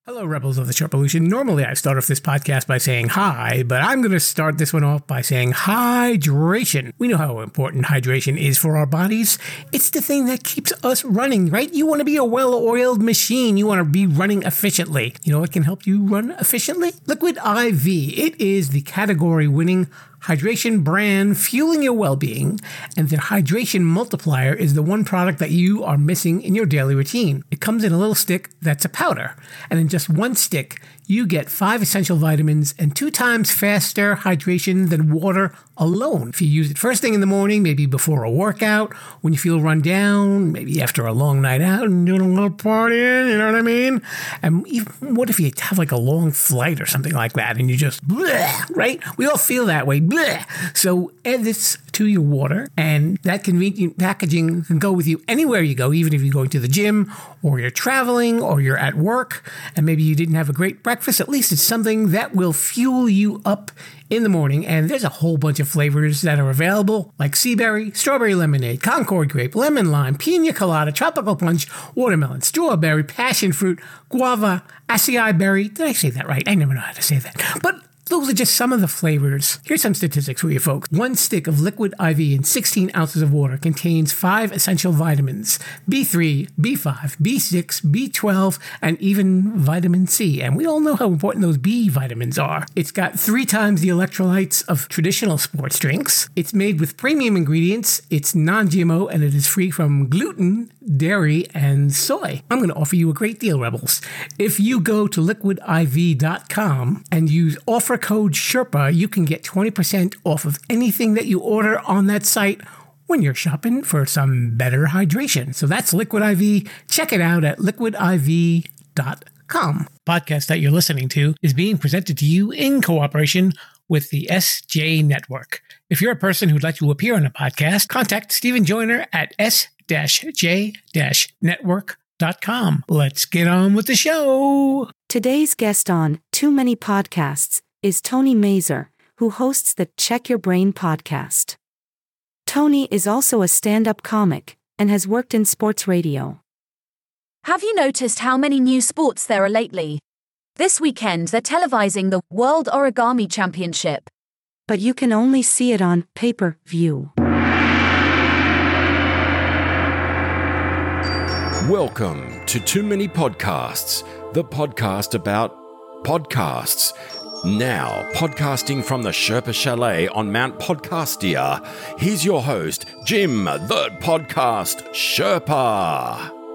Hello, Rebels of the Sharpolution. Normally, I start off this podcast by saying hi, but I'm going to start this one off by saying hydration. We know how important hydration is for our bodies. It's the thing that keeps us running, right? You want to be a well-oiled machine. You want to be running efficiently. You know what can help you run efficiently? Liquid IV. It is the category-winning hydration brand fueling your well-being, and their hydration multiplier is the one product that you are missing in your daily routine. It comes in a little stick that's a powder, and in just one stick, you get 5 essential vitamins and 2 times faster hydration than water alone. If you use it first thing in the morning, maybe before a workout, when you feel run down, maybe after a long night out and doing a little partying, you know what I mean? And even, what if you have like a long flight or something like that and you just bleh, right? We all feel that way, bleh. So add this to your water, and that convenient packaging can go with you anywhere you go, even if you're going to the gym or you're traveling or you're at work and maybe you didn't have a great breakfast. At least it's something that will fuel you up in the morning, and there's a whole bunch of flavors that are available, like sea berry, strawberry lemonade, Concord grape, lemon lime, pina colada, tropical punch, watermelon, strawberry, passion fruit, guava, acai berry. Did I say that right? I never know how to say that. But those are just some of the flavors. Here's some statistics for you folks. 1 stick of Liquid IV in 16 ounces of water contains 5 essential vitamins, B3, B5, B6, B12, and even vitamin C. And we all know how important those B vitamins are. It's got 3 times the electrolytes of traditional sports drinks. It's made with premium ingredients. It's non-GMO, and it is free from gluten, dairy, and soy. I'm going to offer you a great deal, Rebels. If you go to liquidiv.com and use offer code Sherpa, you can get 20% off of anything that you order on that site when you're shopping for some better hydration. So that's Liquid IV. Check it out at liquidiv.com. Podcast that you're listening to is being presented to you in cooperation with the SJ Network. If you're a person who'd like to appear on a podcast, contact Stephen Joyner at s-j-network.com. Let's get on with the show. Today's guest on Too Many Podcasts is Tony Mazur, who hosts the Check Your Brain podcast. Tony is also a stand-up comic and has worked in sports radio. Have you noticed how many new sports there are lately? This weekend they're televising the World Origami Championship. But you can only see it on pay-per-view. Welcome to Too Many Podcasts, the podcast about podcasts. Now, podcasting from the Sherpa Chalet on Mount Podcastia, here's your host, Jim, the Podcast Sherpa.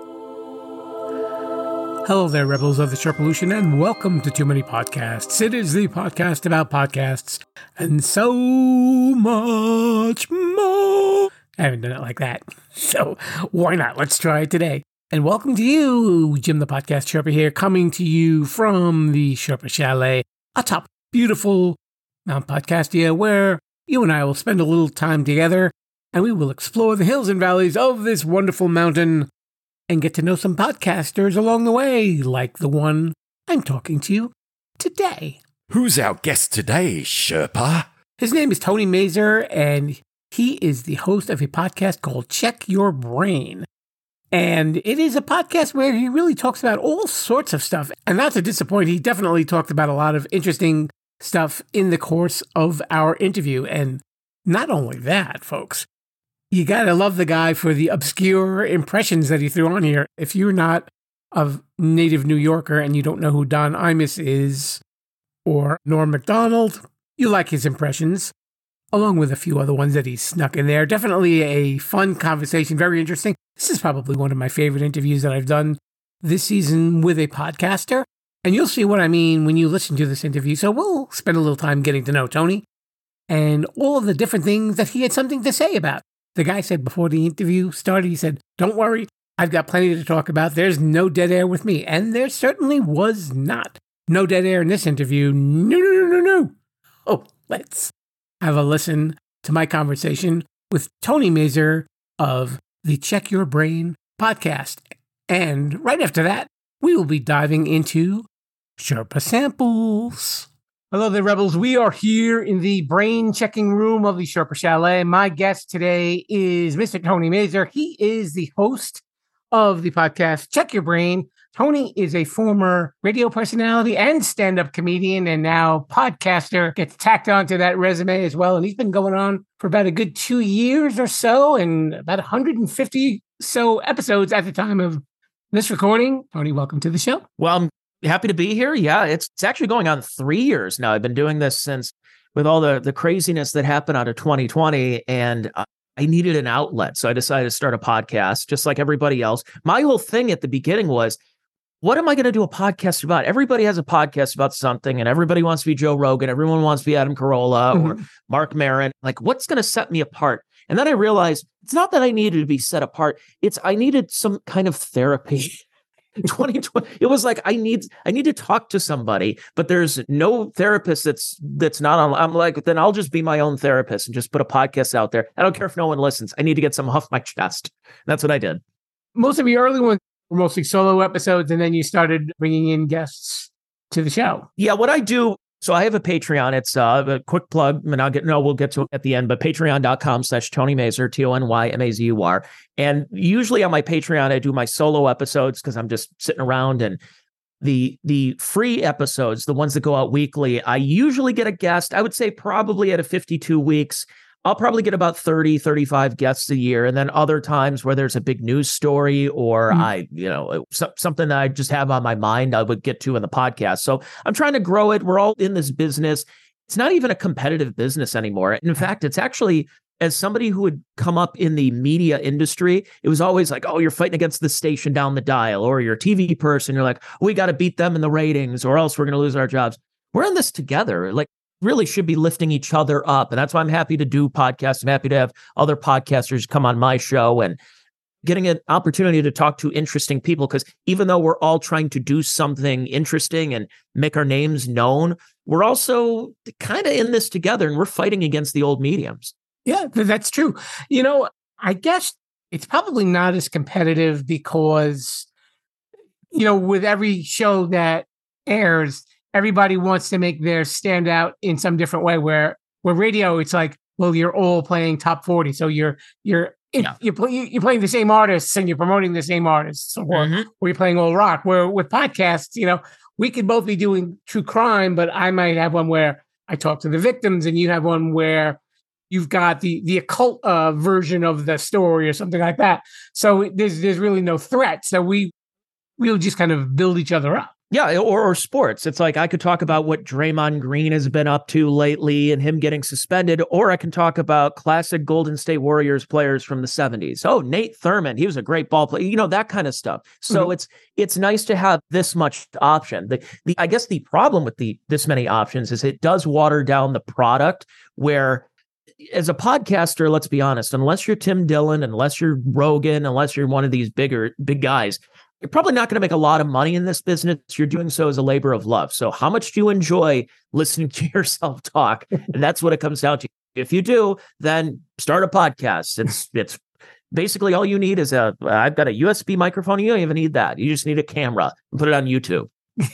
Hello there, Rebels of the Sharpolution, and welcome to Too Many Podcasts. It is the podcast about podcasts and so much more. I haven't done it like that, so why not? Let's try it today. And welcome to you, Jim the Podcast Sherpa here, coming to you from the Sherpa Chalet atop beautiful Mount Podcastia, where you and I will spend a little time together, and we will explore the hills and valleys of this wonderful mountain and get to know some podcasters along the way, like the one I'm talking to you today. Who's our guest today, Sherpa? His name is Tony Mazur, and he is the host of a podcast called Check Your Brain. And it is a podcast where he really talks about all sorts of stuff. And not to disappoint, he definitely talked about a lot of interesting stuff in the course of our interview. And not only that, folks, you gotta love the guy for the obscure impressions that he threw on here. If you're not a native New Yorker and you don't know who Don Imus is or Norm Macdonald, you like his impressions, along with a few other ones that he snuck in there. Definitely a fun conversation, very interesting. This is probably one of my favorite interviews that I've done this season with a podcaster. And you'll see what I mean when you listen to this interview. So we'll spend a little time getting to know Tony and all of the different things that he had something to say about. The guy said before the interview started, he said, "Don't worry, I've got plenty to talk about. There's no dead air with me." And there certainly was not. No dead air in this interview. No. Oh, let's have a listen to my conversation with Tony Mazur of the Check Your Brain podcast. And right after that, we will be diving into Sherpa samples. Hello there, Rebels. We are here in the brain checking room of the Sherpa Chalet. My guest today is Mr. Tony Mazur. He is the host of the podcast Check Your Brain. Tony is a former radio personality and stand-up comedian, and now podcaster. Gets tacked onto that resume as well. And he's been going on for about a good 2 years or so, and about 150 so episodes at the time of this recording. Tony, welcome to the show. Well, I'm happy to be here. Yeah, it's actually going on 3 years now. I've been doing this since, with all the craziness that happened out of 2020, and I needed an outlet. So I decided to start a podcast, just like everybody else. My whole thing at the beginning was, what am I going to do a podcast about? Everybody has a podcast about something, and everybody wants to be Joe Rogan. Everyone wants to be Adam Carolla or Mark Maron. Like, what's going to set me apart? And then I realized it's not that I needed to be set apart. It's I needed some kind of therapy. In 2020, it was like I need to talk to somebody, but there's no therapist that's not on. I'm like, then I'll just be my own therapist and just put a podcast out there. I don't care if no one listens. I need to get some off my chest. That's what I did. Most of your early ones were mostly solo episodes, and then you started bringing in guests to the show. Yeah, what I do. So I have a Patreon. It's a quick plug, and we'll get to it at the end, but patreon.com/Tony Mazur, TonyMazur. And usually on my Patreon, I do my solo episodes because I'm just sitting around, and the free episodes, the ones that go out weekly, I usually get a guest. I would say probably at a 52 weeks, I'll probably get about 30, 35 guests a year. And then other times where there's a big news story or something that I just have on my mind, I would get to in the podcast. So I'm trying to grow it. We're all in this business. It's not even a competitive business anymore. In fact, it's actually, as somebody who had come up in the media industry, it was always like, oh, you're fighting against the station down the dial, or you're a TV person. You're like, we got to beat them in the ratings or else we're going to lose our jobs. We're in this together. Like, really should be lifting each other up. And that's why I'm happy to do podcasts. I'm happy to have other podcasters come on my show and getting an opportunity to talk to interesting people. Because even though we're all trying to do something interesting and make our names known, we're also kind of in this together, and we're fighting against the old mediums. Yeah, that's true. I guess it's probably not as competitive because, with every show that airs, everybody wants to make theirs stand out in some different way. Where radio, it's like, well, you're all playing top 40, so you're playing the same artists and you're promoting the same artists, or you're playing all rock. Where with podcasts, we could both be doing true crime, but I might have one where I talk to the victims, and you have one where you've got the occult version of the story or something like that. So there's really no threat. So we'll just kind of build each other up. Yeah, or sports. It's like I could talk about what Draymond Green has been up to lately and him getting suspended, or I can talk about classic Golden State Warriors players from the 70s. Oh, Nate Thurmond, he was a great ball player, that kind of stuff. So it's nice to have this much option. I guess the problem with this many options is it does water down the product, where as a podcaster, let's be honest, unless you're Tim Dillon, unless you're Rogan, unless you're one of these big guys, you're probably not going to make a lot of money in this business. You're doing so as a labor of love. So how much do you enjoy listening to yourself talk? And that's what it comes down to. If you do, then start a podcast. It's basically all you need is I've got a USB microphone. You don't even need that. You just need a camera and put it on YouTube.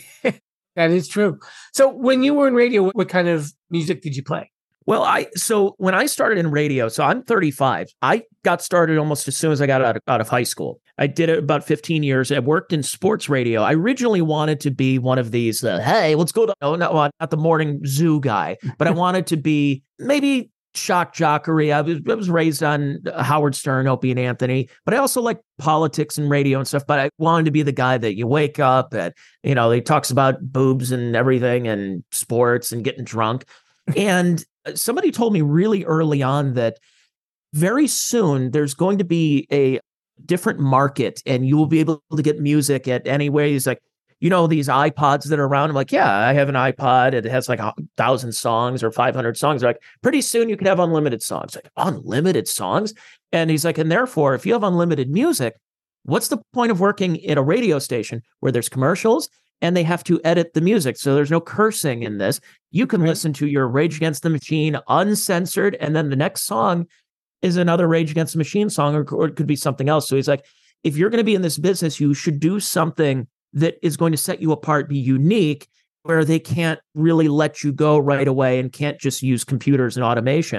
That is true. So when you were in radio, what kind of music did you play? Well, so when I started in radio, so I'm 35. I got started almost as soon as I got out of high school. I did it about 15 years. I worked in sports radio. I originally wanted to be one of these, hey, let's go to, not the morning zoo guy, but I wanted to be maybe shock jockery. I was raised on Howard Stern, Opie and Anthony, but I also like politics and radio and stuff. But I wanted to be the guy that you wake up and, he talks about boobs and everything and sports and getting drunk. And somebody told me really early on that very soon there's going to be a different market and you will be able to get music at anywhere. He's like, these iPods that are around. I'm like, yeah, I have an iPod. It has like 1,000 songs or 500 songs. They're like, pretty soon you can have unlimited songs. Like, unlimited songs? And he's like, and therefore, if you have unlimited music, what's the point of working at a radio station where there's commercials and they have to edit the music? So there's no cursing in this. You can listen to your Rage Against the Machine uncensored, and then the next song is another Rage Against the Machine song, or it could be something else. So he's like, if you're going to be in this business, you should do something that is going to set you apart, be unique, where they can't really let you go right away and can't just use computers and automation.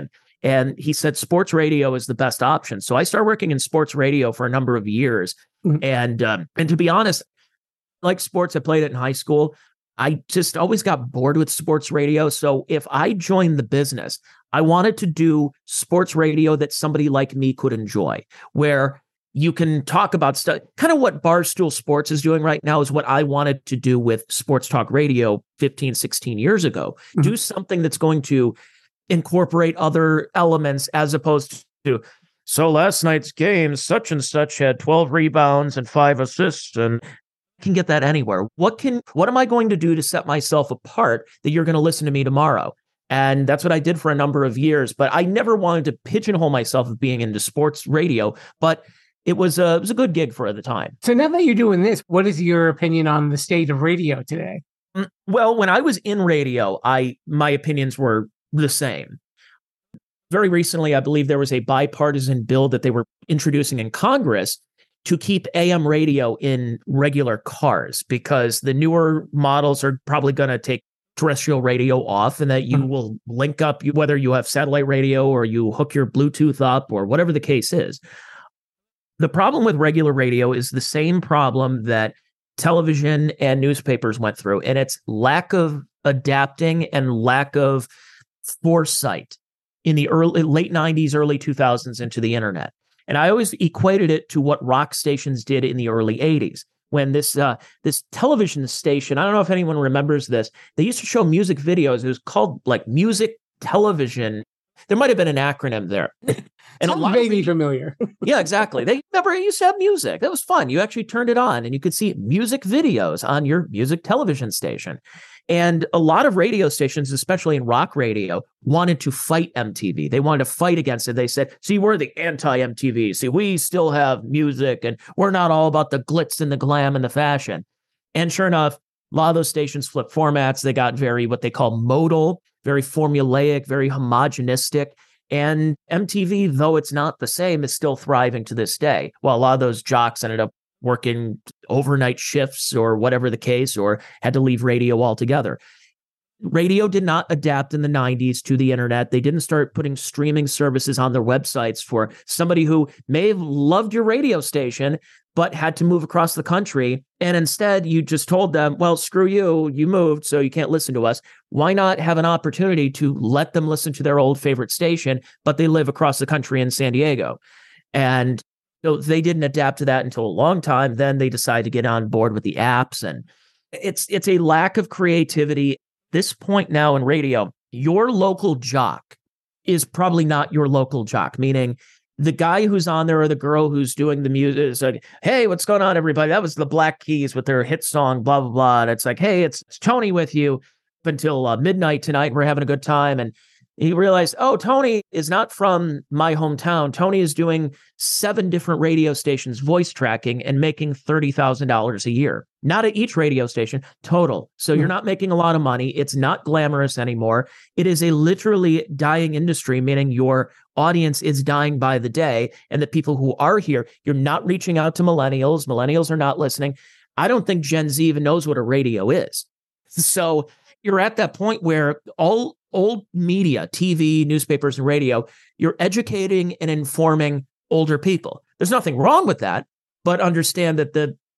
And he said sports radio is the best option. So I started working in sports radio for a number of years. And to be honest, like sports, I played it in high school. I just always got bored with sports radio. So if I joined the business, I wanted to do sports radio that somebody like me could enjoy, where you can talk about stuff. Kind of what Barstool Sports is doing right now is what I wanted to do with sports talk radio 15, 16 years ago. Do something that's going to incorporate other elements as opposed to, so last night's game, such and such had 12 rebounds and 5 assists, and I can get that anywhere. What am I going to do to set myself apart that you're going to listen to me tomorrow? And that's what I did for a number of years. But I never wanted to pigeonhole myself of being into sports radio, but it was a good gig for the time. So now that you're doing this, what is your opinion on the state of radio today? Well, when I was in radio, my opinions were the same. Very recently, I believe there was a bipartisan bill that they were introducing in Congress to keep AM radio in regular cars, because the newer models are probably going to take terrestrial radio off, and that you will link up, whether you have satellite radio or you hook your Bluetooth up or whatever the case is. The problem with regular radio is the same problem that television and newspapers went through, and it's lack of adapting and lack of foresight in the late 90s, early 2000s into the internet. And I always equated it to what rock stations did in the early 80s, when this television station, I don't know if anyone remembers this, they used to show music videos. It was called like Music Television. There might have been an acronym there. And a lot vaguely familiar. Yeah, exactly. They remember it used to have music. That was fun. You actually turned it on and you could see music videos on your music television station. And a lot of radio stations, especially in rock radio, wanted to fight MTV. They wanted to fight against it. They said, see, we're the anti-MTV. See, we still have music and we're not all about the glitz and the glam and the fashion. And sure enough, a lot of those stations flipped formats. They got very, what they call modal, very formulaic, very homogenistic. And MTV, though it's not the same, is still thriving to this day. While a lot of those jocks ended up working overnight shifts or whatever the case, or had to leave radio altogether. Radio did not adapt in the 90s to the internet. They didn't start putting streaming services on their websites for somebody who may have loved your radio station, but had to move across the country. And instead, you just told them, well, screw you, you moved, so you can't listen to us. Why not have an opportunity to let them listen to their old favorite station, but they live across the country in San Diego? And so they didn't adapt to that until a long time. Then they decided to get on board with the apps. And it's a lack of creativity. This point now in radio, your local jock is probably not your local jock, meaning the guy who's on there or the girl who's doing the music is like, hey, what's going on, everybody? That was the Black Keys with their hit song, blah, blah, blah. And it's like, hey, it's Tony with you up until midnight tonight. We're having a good time. And he realized, oh, Tony is not from my hometown. Tony is doing 7 different radio stations, voice tracking, and making $30,000 a year. Not at each radio station, total. So you're not making a lot of money. It's not glamorous anymore. It is a literally dying industry, meaning your audience is dying by the day. And the people who are here, you're not reaching out to millennials. Millennials are not listening. I don't think Gen Z even knows what a radio is. So you're at that point where all old media, TV, newspapers, and radio, you're educating and informing older people. There's nothing wrong with that, but understand that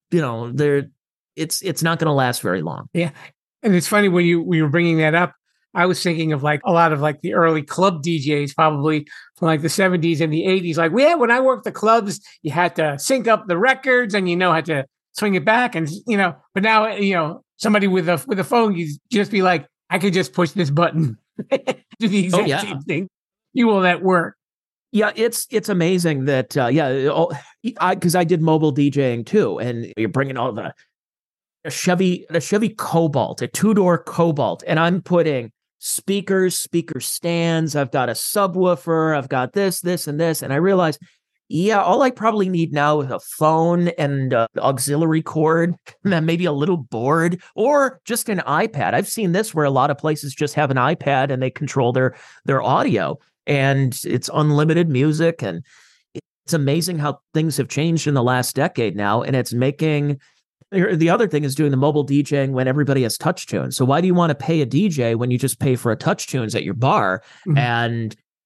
it's not going to last very long. Yeah. And it's funny when you were bringing that up, I was thinking of like a lot of like the early club DJs, probably from like the 70s and the 80s. Like, when I worked the clubs, you had to sync up the records and, had to swing it back. And, but now, somebody with a phone, you just be like, I could just push this button, do the exact same thing. You will let work. Yeah, it's amazing that, because I did mobile DJing too. And you're bringing all a Chevy Cobalt, a 2-door Cobalt, and I'm putting speaker stands. I've got a subwoofer. I've got this, and this. And I realized, all I probably need now is a phone and an auxiliary cord, and then maybe a little board or just an iPad. I've seen this where a lot of places just have an iPad and they control their audio, and it's unlimited music. And it's amazing how things have changed in the last decade now. And it's making, the other thing is doing the mobile DJing when everybody has touch tunes. So why do you want to pay a DJ when you just pay for a touch tunes at your bar? Mm-hmm. And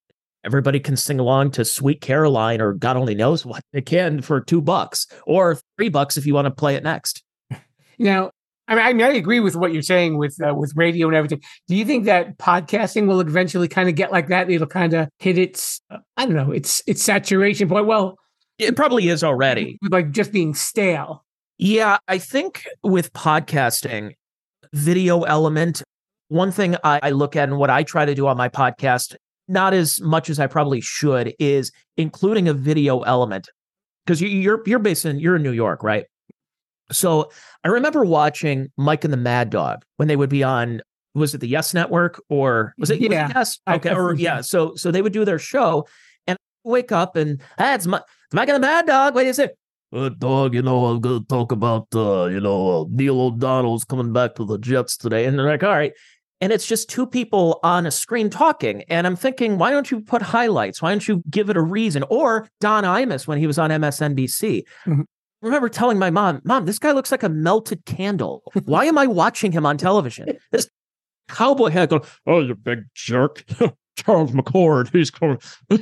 everybody can sing along to Sweet Caroline or God only knows what they can for $2 or $3 if you want to play it next. Now, I mean, I agree with what you're saying with radio and everything. Do you think that podcasting will eventually kind of get like that? It'll kind of hit its, I don't know, its saturation point. Well, it probably is already. Like just being stale. Yeah, I think with podcasting, video element, one thing I look at and what I try to do on my podcast, not as much as I probably should, is including a video element. Because you're in New York, right? So I remember watching Mike and the Mad Dog when they would be on, was it the Yes Network or was it? Yeah. Was it Yes? Okay. Yeah. So they would do their show and I'd wake up and it's Mike and the Mad Dog. What is it? Dog, I'm going to talk about, Neil O'Donnell's coming back to the Jets today. And they're like, all right. And it's just two people on a screen talking. And I'm thinking, why don't you put highlights? Why don't you give it a reason? Or Don Imus when he was on MSNBC. Mm-hmm. I remember telling my Mom, this guy looks like a melted candle. Why am I watching him on television? This cowboy hat going, oh, you big jerk. Charles McCord, he's coming.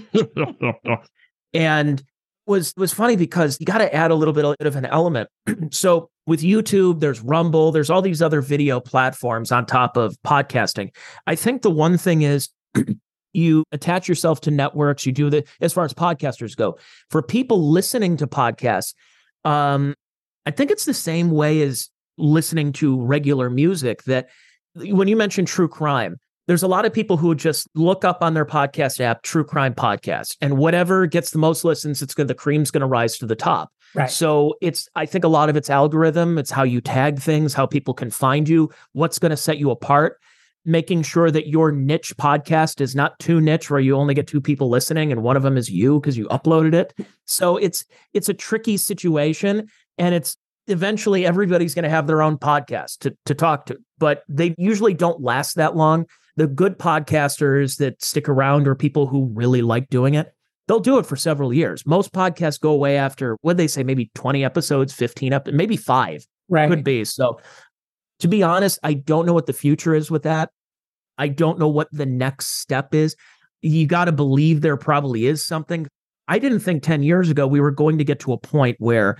And was funny because you got to add a little bit of an element. So with YouTube, there's Rumble, there's all these other video platforms on top of podcasting. I think the one thing is you attach yourself to networks, you do that as far as podcasters go. For people listening to podcasts, I think it's the same way as listening to regular music, that when you mention true crime, there's a lot of people who just look up on their podcast app, true crime podcast, and whatever gets the most listens, the cream's going to rise to the top. Right. So I think a lot of it's algorithm. It's how you tag things, how people can find you, what's going to set you apart, making sure that your niche podcast is not too niche where you only get 2 people listening and one of them is you because you uploaded it. So it's a tricky situation, and it's eventually everybody's going to have their own podcast to talk to, but they usually don't last that long. The good podcasters that stick around are people who really like doing it. They'll do it for several years. Most podcasts go away after, what they say, maybe 20 episodes, 15 episodes, maybe 5. Right. Could be. So to be honest, I don't know what the future is with that. I don't know what the next step is. You got to believe there probably is something. I didn't think 10 years ago we were going to get to a point where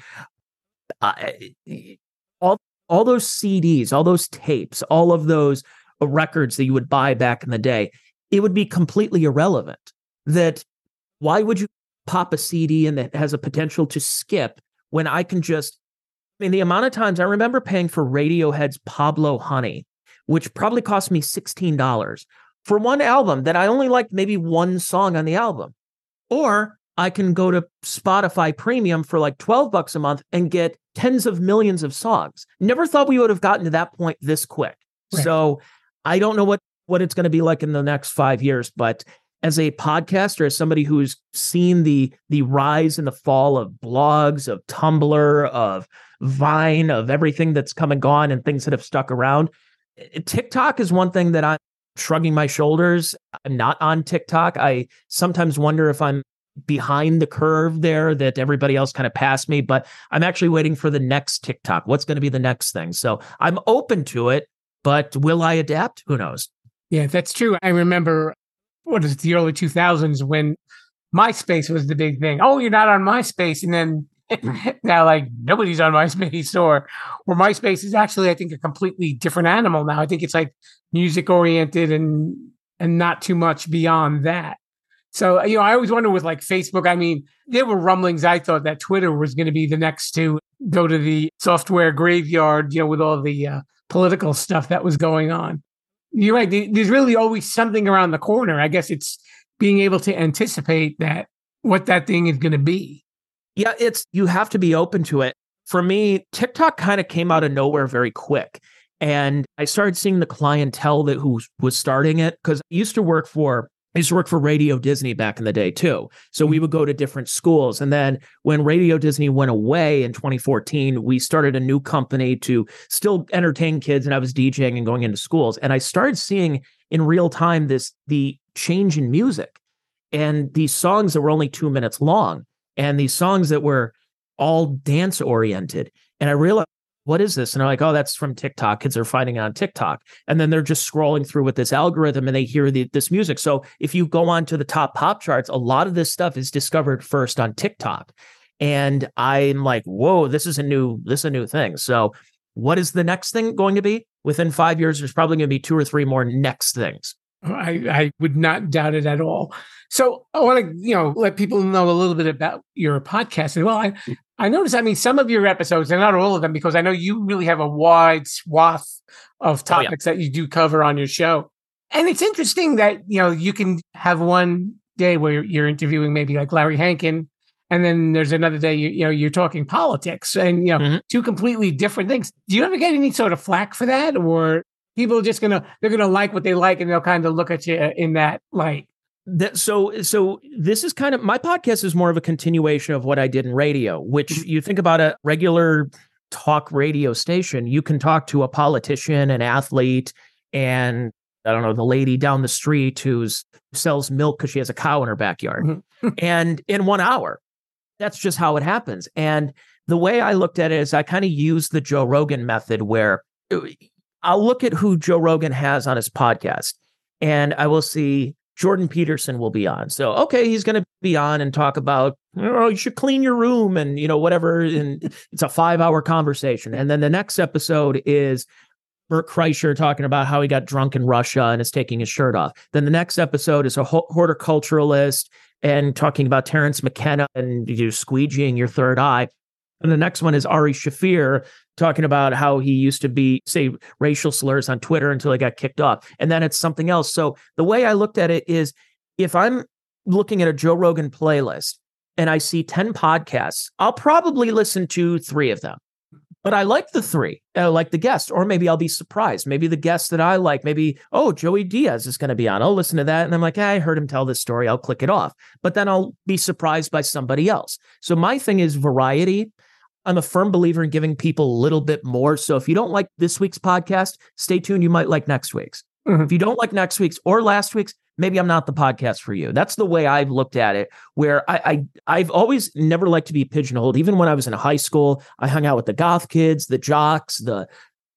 all those CDs, all those tapes, all of those records that you would buy back in the day, it would be completely irrelevant. That why would you pop a CD and that has a potential to skip when I can just, the amount of times I remember paying for Radiohead's Pablo Honey, which probably cost me $16 for one album that I only liked maybe one song on the album. Or I can go to Spotify Premium for like $12 a month and get tens of millions of songs. Never thought we would have gotten to that point this quick. Right. So I don't know what it's going to be like in the next 5 years, but as a podcaster, as somebody who's seen the rise and the fall of blogs, of Tumblr, of Vine, of everything that's come and gone and things that have stuck around, TikTok is one thing that I'm shrugging my shoulders. I'm not on TikTok. I sometimes wonder if I'm behind the curve there, that everybody else kind of passed me, but I'm actually waiting for the next TikTok. What's going to be the next thing? So I'm open to it, but will I adapt? Who knows? Yeah, that's true. I remember, the early 2000s when MySpace was the big thing. Oh, you're not on MySpace. And then now, like, nobody's on MySpace, or MySpace is actually, I think, a completely different animal now. I think it's like music oriented and not too much beyond that. So, I always wonder with like Facebook, there were rumblings. I thought that Twitter was going to be the next to go to the software graveyard, with all the political stuff that was going on. You're right. There's really always something around the corner. I guess it's being able to anticipate what that thing is going to be. Yeah, you have to be open to it. For me, TikTok kind of came out of nowhere very quick. And I started seeing the clientele who was starting it, because I used to work for Radio Disney back in the day too. So we would go to different schools. And then when Radio Disney went away in 2014, we started a new company to still entertain kids. And I was DJing and going into schools. And I started seeing in real time the change in music, and these songs that were only 2 minutes long, and these songs that were all dance oriented. And I realized what is this? And they're like, oh, that's from TikTok. Kids are finding it on TikTok. And then they're just scrolling through with this algorithm and they hear this music. So if you go on to the top pop charts, a lot of this stuff is discovered first on TikTok. And I'm like, whoa, this is a new thing. So what is the next thing going to be? Within 5 years, there's probably going to be 2 or 3 more next things. I would not doubt it at all. So I want to, let people know a little bit about your podcast. And well, I noticed, some of your episodes, and not all of them, because I know you really have a wide swath of topics that you do cover on your show. And it's interesting that, you can have one day where you're interviewing maybe like Larry Hankin, and then there's another day, you're talking politics and, two completely different things. Do you ever get any sort of flack for that? Or people are just they're going to like what they like and they'll kind of look at you in that light? So this is kind of, my podcast is more of a continuation of what I did in radio, which you think about a regular talk radio station, you can talk to a politician, an athlete, and I don't know, the lady down the street who sells milk because she has a cow in her backyard. And in 1 hour, that's just how it happens. And the way I looked at it is I kind of used the Joe Rogan method, where I'll look at who Joe Rogan has on his podcast and I will see Jordan Peterson will be on. So, okay, he's going to be on and talk about, you should clean your room and, whatever. And it's a 5-hour conversation. And then the next episode is Bert Kreischer talking about how he got drunk in Russia and is taking his shirt off. Then the next episode is a horticulturalist and talking about Terrence McKenna and squeegeeing your third eye. And the next one is Ari Shafir talking about how he used to say racial slurs on Twitter until he got kicked off. And then it's something else. So the way I looked at it is, if I'm looking at a Joe Rogan playlist and I see 10 podcasts, I'll probably listen to 3 of them. But I like the 3. I like the guest, or maybe I'll be surprised. Maybe the guest that I like, Joey Diaz is going to be on. I'll listen to that. And I'm like, I heard him tell this story. I'll click it off. But then I'll be surprised by somebody else. So my thing is variety. I'm a firm believer in giving people a little bit more. So if you don't like this week's podcast, stay tuned. You might like next week's. If you don't like next week's or last week's, maybe I'm not the podcast for you. That's the way I've looked at it, where I've always never liked to be pigeonholed. Even when I was in high school, I hung out with the goth kids, the jocks, the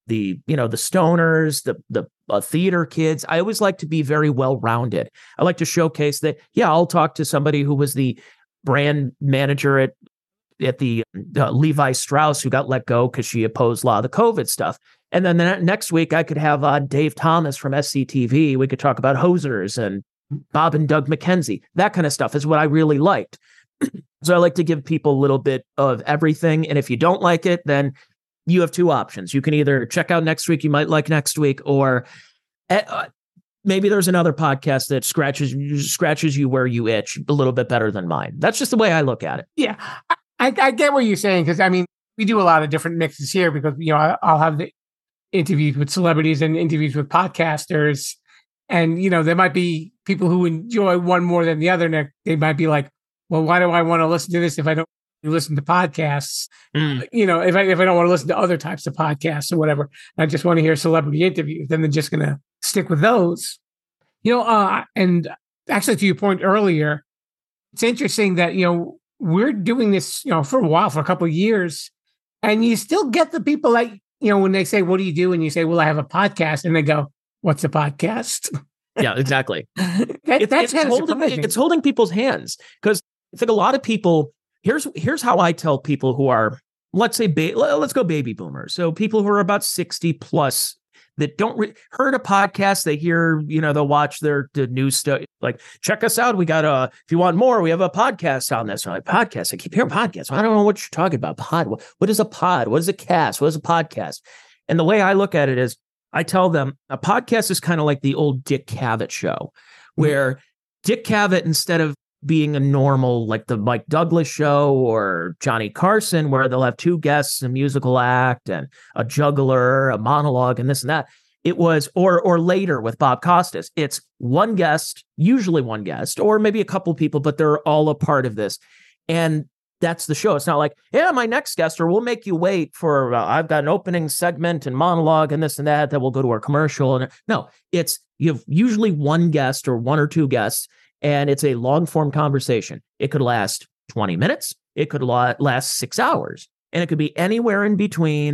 stoners, the theater kids. I always like to be very well-rounded. I like to showcase that, I'll talk to somebody who was the brand manager at the Levi Strauss, who got let go because she opposed a lot of the COVID stuff. And then the next week I could have Dave Thomas from SCTV. We could talk about hosers and Bob and Doug McKenzie. That kind of stuff is what I really liked. So I like to give people a little bit of everything. And if you don't like it, then you have 2 options. You can either check out next week, you might like next week, or maybe there's another podcast that scratches you where you itch a little bit better than mine. That's just the way I look at it. Yeah. I get what you're saying, because we do a lot of different mixes here, because I'll have the interviews with celebrities and interviews with podcasters, and there might be people who enjoy one more than the other, and they might be like, well, why do I want to listen to this if I don't listen to podcasts? If I don't want to listen to other types of podcasts or whatever, I just want to hear celebrity interviews, then they're just going to stick with those. And actually, to your point earlier, it's interesting that we're doing this, for a while, for a couple of years, and you still get the people that, when they say, what do you do? And you say, well, I have a podcast, and they go, what's a podcast? Yeah, exactly. It's holding people's hands, because I think a lot of people, here's how I tell people who are, let's say, let's go baby boomers. So people who are about 60 plus that don't heard a podcast, they hear, they'll watch the news stuff. Like, check us out. We got if you want more, we have a podcast on this. I'm like, podcast? I keep hearing podcasts. I don't know what you're talking about. Pod. What is a pod? What is a cast? What is a podcast? And the way I look at it is, I tell them a podcast is kind of like the old Dick Cavett show, where Dick Cavett, instead of being a normal, like the Mike Douglas show or Johnny Carson, where they'll have 2 guests, a musical act and a juggler, a monologue, and this and that. It was, or later with Bob Costas, it's one guest, usually one guest, or maybe a couple people, but they're all a part of this. And that's the show. It's not like, my next guest, or we'll make you wait for, I've got an opening segment and monologue and this and that we'll go to our commercial. And no, it's, you have usually one guest or 1 or 2 guests, and it's a long form conversation. It could last 20 minutes. It could last 6 hours, and it could be anywhere in between.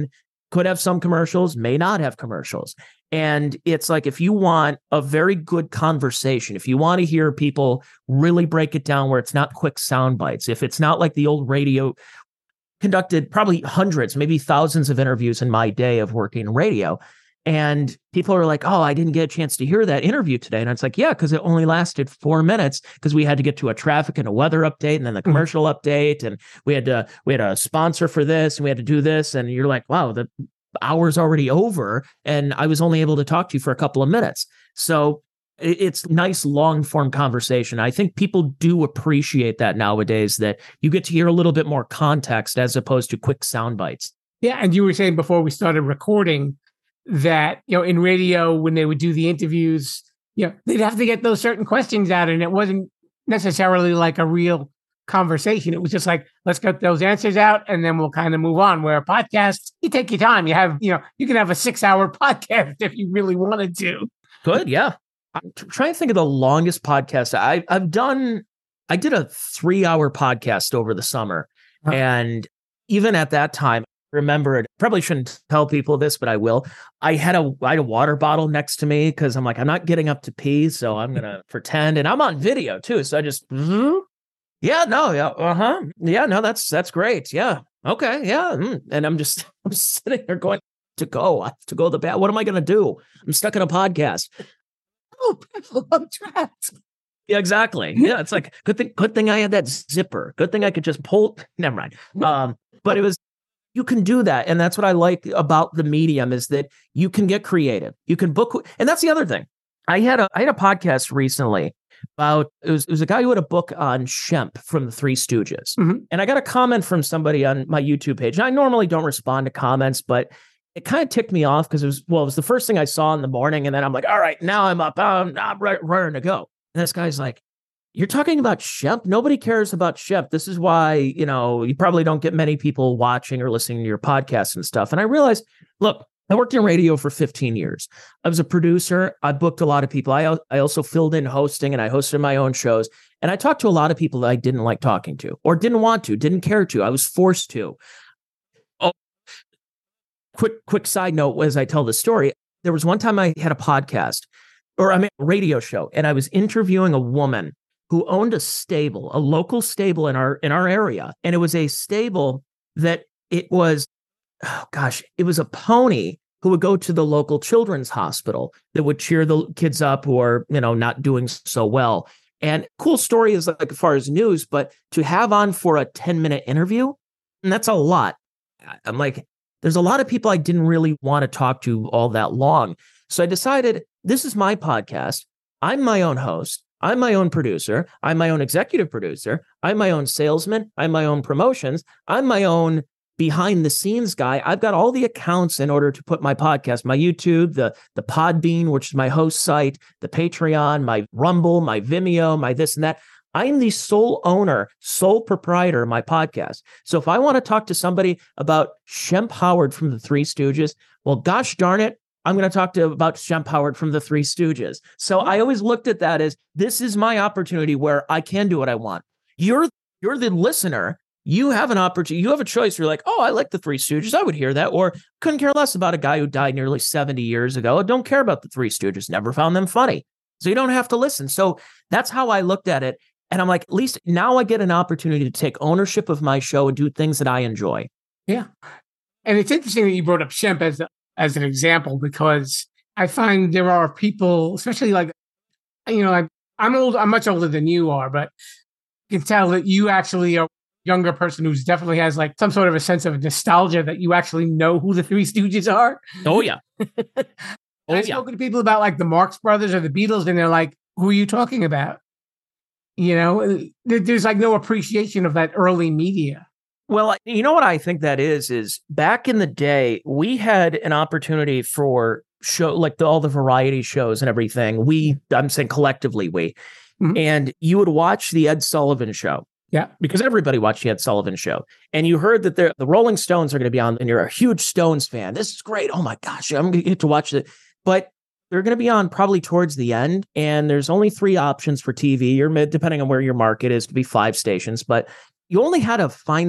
Could have some commercials, may not have commercials. And it's like, if you want a very good conversation, if you want to hear people really break it down where it's not quick sound bites, if it's not like the old radio, conducted probably hundreds, maybe thousands of interviews in my day of working in radio. And people are like, oh, I didn't get a chance to hear that interview today. And it's like, yeah, because it only lasted 4 minutes because we had to get to a traffic and a weather update and then the commercial update. And we had a sponsor for this and we had to do this. And you're like, wow, the hour's already over. And I was only able to talk to you for a couple of minutes. So it's nice long form conversation. I think people do appreciate that nowadays, that you get to hear a little bit more context as opposed to quick sound bites. Yeah. And you were saying before we started recording that, in radio, when they would do the interviews, they'd have to get those certain questions out, and it wasn't necessarily like a real conversation. It was just like, let's get those answers out and then we'll kind of move on. Where a podcast, you take your time. You have, you can have a 6-hour podcast if you really wanted to. Good. Yeah. I'm trying to think of the longest podcast I've done. I did a 3-hour podcast over the summer. And even at that time, remember, it probably shouldn't tell people this, but I will. I had a water bottle next to me because I'm like, I'm not getting up to pee, so I'm gonna pretend. And I'm on video too, so I just yeah, no, that's great, yeah, okay, yeah, and I'm sitting there going, I have to go to the bathroom. What am I gonna do? I'm stuck in a podcast. Oh, I'm trapped. Yeah, exactly. Yeah, it's like good thing I had that zipper. Good thing I could just pull. Never mind. But it was. You can do that. And that's what I like about the medium, is that you can get creative. You can book. And that's the other thing. I had a podcast recently about, it was a guy who had a book on Shemp from the Three Stooges. Mm-hmm. And I got a comment from somebody on my YouTube page. And I normally don't respond to comments, but it kind of ticked me off because it was the first thing I saw in the morning. And then I'm like, all right, now I'm up. I'm ready to go. And this guy's like, you're talking about Shemp? Nobody cares about Shemp. This is why, you probably don't get many people watching or listening to your podcast and stuff. And I realized, look, I worked in radio for 15 years. I was a producer. I booked a lot of people. I also filled in hosting, and I hosted my own shows. And I talked to a lot of people that I didn't like talking to, or didn't want to, didn't care to. I was forced to. Oh, quick side note as I tell the story. There was one time I had a podcast, a radio show, and I was interviewing a woman who owned a local stable in our area. And it was a stable that it was a pony who would go to the local children's hospital that would cheer the kids up who are, not doing so well. And cool story is like, as far as news, but to have on for a 10-minute interview, and that's a lot. I'm like, there's a lot of people I didn't really want to talk to all that long. So I decided, this is my podcast. I'm my own host. I'm my own producer. I'm my own executive producer. I'm my own salesman. I'm my own promotions. I'm my own behind the scenes guy. I've got all the accounts in order to put my podcast, my YouTube, the Podbean, which is my host site, the Patreon, my Rumble, my Vimeo, my this and that. I'm the sole owner, sole proprietor of my podcast. So if I want to talk to somebody about Shemp Howard from the Three Stooges, well, gosh darn it, I'm going to talk about Shemp Howard from the Three Stooges. So I always looked at that as, this is my opportunity where I can do what I want. You're the listener. You have an opportunity. You have a choice. You're like, oh, I like the Three Stooges. I would hear that. Or couldn't care less about a guy who died nearly 70 years ago. I don't care about the Three Stooges. Never found them funny. So you don't have to listen. So that's how I looked at it. And I'm like, at least now I get an opportunity to take ownership of my show and do things that I enjoy. Yeah. And it's interesting that you brought up Shemp as an example, because I find there are people, especially like, I'm old, I'm much older than you are, but you can tell that you actually are a younger person who's definitely has like some sort of a sense of nostalgia that you actually know who the Three Stooges are. Oh, yeah. I've spoken to people about like the Marx Brothers or the Beatles, and they're like, who are you talking about? There's like no appreciation of that early media. Well, you know what I think that is back in the day, we had an opportunity for show like all the variety shows and everything. I'm saying collectively mm-hmm. And you would watch the Ed Sullivan Show. Yeah. Because everybody watched the Ed Sullivan Show. And you heard that the Rolling Stones are going to be on, and you're a huge Stones fan. This is great. Oh my gosh, I'm going to get to watch it. But they're going to be on probably towards the end. And there's only 3 options for TV. Depending on where your market is, to be 5 stations. But you only had a finite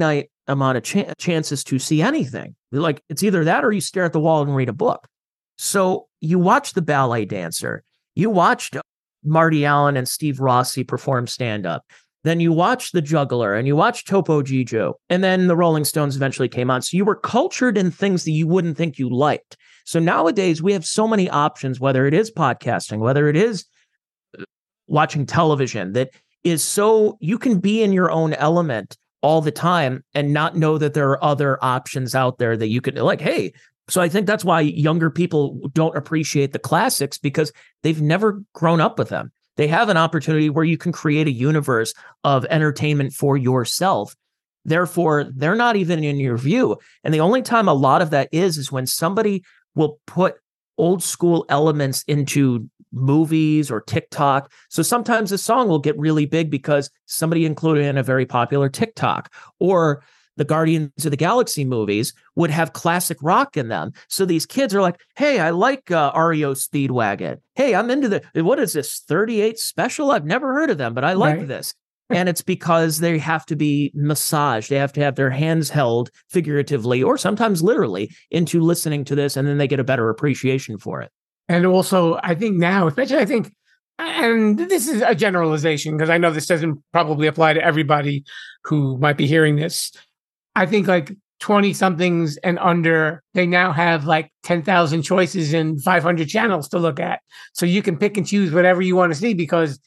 amount of chances to see anything. Like, it's either that or you stare at the wall and read a book. So you watch The Ballet Dancer, you watched Marty Allen and Steve Rossi perform stand-up. Then you watched The Juggler and you watched Topo Gigio. And then the Rolling Stones eventually came on. So you were cultured in things that you wouldn't think you liked. So nowadays we have so many options, whether it is podcasting, whether it is watching television, that is so you can be in your own element all the time and not know that there are other options out there that you could like, hey. So I think that's why younger people don't appreciate the classics, because they've never grown up with them. They have an opportunity where you can create a universe of entertainment for yourself. Therefore, they're not even in your view. And the only time a lot of that is when somebody will put old school elements into movies or TikTok. So sometimes a song will get really big because somebody included in a very popular TikTok, or the Guardians of the Galaxy movies would have classic rock in them. So these kids are like, hey, I like REO Speedwagon. Hey, I'm into what is this, 38 Special? I've never heard of them, but I like this. And it's because they have to be massaged. They have to have their hands held figuratively or sometimes literally into listening to this, and then they get a better appreciation for it. And also, I think now, especially, and this is a generalization because I know this doesn't probably apply to everybody who might be hearing this. I think like 20 somethings and under, they now have like 10,000 choices and 500 channels to look at. So you can pick and choose whatever you want to see, because